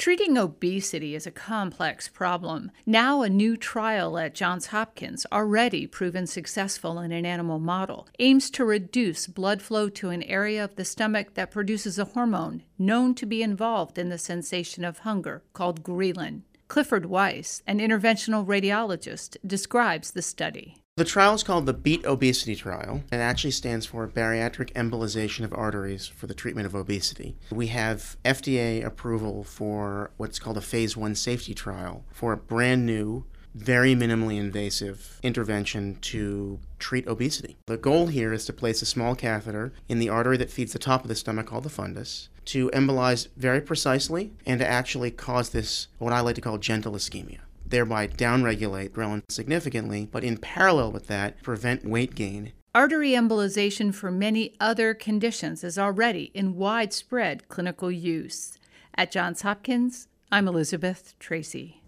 Treating obesity is a complex problem. Now, a new trial at Johns Hopkins, already proven successful in an animal model, aims to reduce blood flow to an area of the stomach that produces a hormone known to be involved in the sensation of hunger, called ghrelin. Clifford Weiss, an interventional radiologist, describes the study. The trial is called the BEAT Obesity Trial. It actually stands for Bariatric Embolization of Arteries for the Treatment of Obesity. We have FDA approval for what's called a Phase 1 safety trial for a brand new, very minimally invasive intervention to treat obesity. The goal here is to place a small catheter in the artery that feeds the top of the stomach called the fundus, to embolize very precisely and to actually cause this, what I like to call gentle ischemia, thereby downregulate ghrelin significantly, but in parallel with that, prevent weight gain. Artery embolization for many other conditions is already in widespread clinical use. At Johns Hopkins, I'm Elizabeth Tracy.